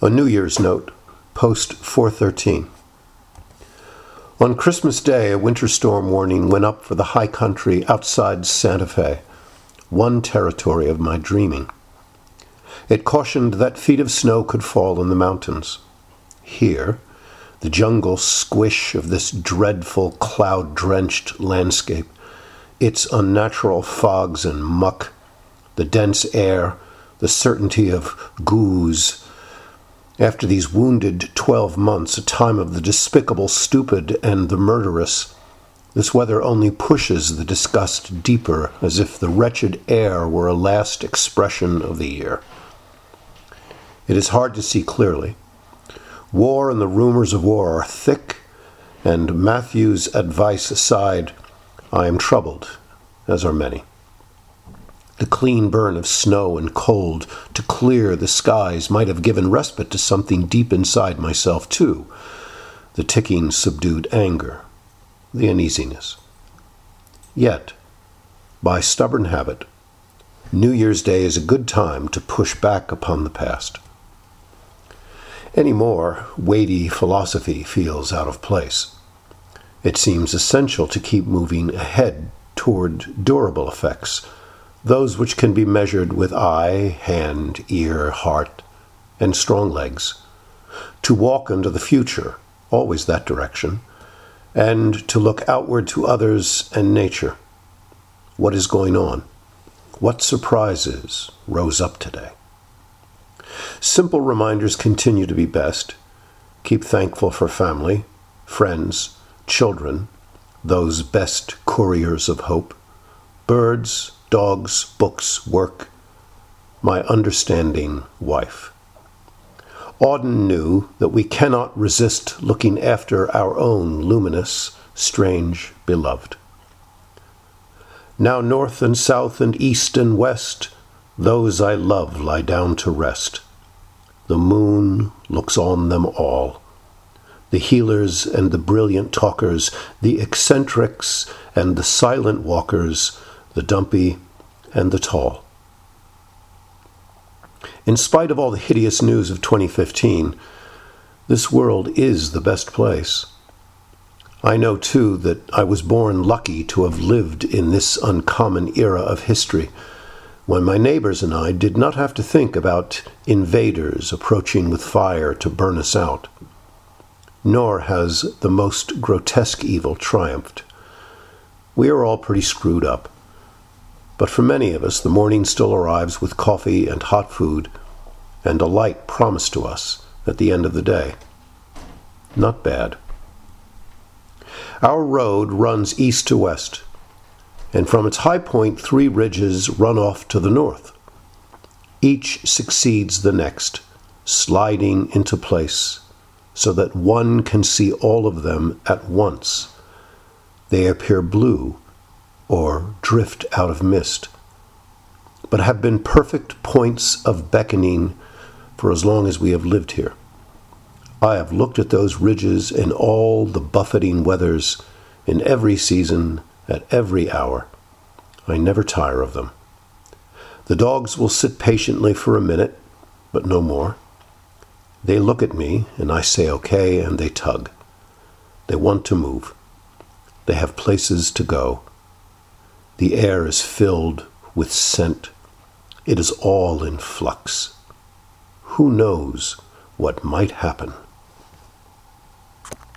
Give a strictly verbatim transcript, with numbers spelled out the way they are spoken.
A New Year's note, post four thirteen. On Christmas Day, a winter storm warning went up for the high country outside Santa Fe, one territory of my dreaming. It cautioned that feet of snow could fall in the mountains. Here, the jungle squish of this dreadful cloud-drenched landscape, its unnatural fogs and muck, the dense air, the certainty of goose. After these wounded twelve months, a time of the despicable stupid and the murderous, this weather only pushes the disgust deeper, as if the wretched air were a last expression of the year. It is hard to see clearly. War and the rumors of war are thick, and Matthew's advice aside, I am troubled, as are many. The clean burn of snow and cold to clear the skies might have given respite to something deep inside myself, too. The ticking, subdued anger, the uneasiness. Yet, by stubborn habit, New Year's Day is a good time to push back upon the past. Any more weighty philosophy feels out of place. It seems essential to keep moving ahead toward durable effects, those which can be measured with eye, hand, ear, heart, and strong legs, to walk into the future, always that direction, and to look outward to others and nature. What is going on? What surprises rose up today? Simple reminders continue to be best. Keep thankful for family, friends, children, those best couriers of hope, birds, dogs, books, work, my understanding wife. Auden knew that we cannot resist looking after our own luminous, strange beloved. Now north and south and east and west, those I love lie down to rest. The moon looks on them all. The healers and the brilliant talkers, the eccentrics and the silent walkers, the dumpy and the tall. In spite of all the hideous news of twenty fifteen, this world is the best place. I know, too, that I was born lucky to have lived in this uncommon era of history, when my neighbors and I did not have to think about invaders approaching with fire to burn us out. Nor has the most grotesque evil triumphed. We are all pretty screwed up. But for many of us, the morning still arrives with coffee and hot food, and a light promised to us at the end of the day. Not bad. Our road runs east to west, and from its high point, three ridges run off to the north. Each succeeds the next, sliding into place, so that one can see all of them at once. They appear blue, or drift out of mist, but have been perfect points of beckoning for as long as we have lived here. I have looked at those ridges in all the buffeting weathers, in every season, at every hour. I never tire of them. The dogs will sit patiently for a minute, but no more. They look at me, and I say okay, and they tug. They want to move. They have places to go. The air is filled with scent. It is all in flux. Who knows what might happen?